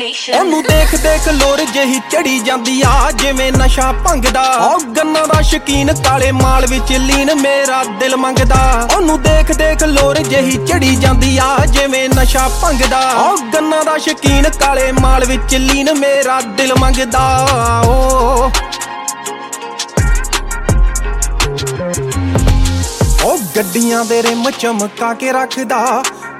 ਉਹਨੂੰ ਦੇਖ ਦੇਖ ਲੋਰ ਜਿਹੀ ਚੜੀ ਜਾਂਦੀ ਆ ਜਿਵੇਂ ਨਸ਼ਾ ਭੰਗਦਾ। ਉਹ ਗੰਨਾ ਦਾ ਸ਼ਕੀਨ ਕਾਲੇ ਮਾਲ ਵਿੱਚ ਲੀਨ ਮੇਰਾ ਦਿਲ ਮੰਗਦਾ। ਉਹਨੂੰ ਦੇਖ ਦੇਖ ਲੋਰ ਜਿਹੀ ਚੜੀ ਜਾਂਦੀ ਆ ਜਿਵੇਂ ਨਸ਼ਾ ਭੰਗਦਾ। ਉਹ ਗੰਨਾ ਦਾ ਸ਼ਕੀਨ ਕਾਲੇ ਮਾਲ ਵਿੱਚ ਲੀਨ ਮੇਰਾ ਦਿਲ ਮੰਗਦਾ। ਉਹ ਗੱਡੀਆਂ ਦੇ ਰਿਮ ਚਮਕਾ ਕੇ ਰੱਖਦਾ।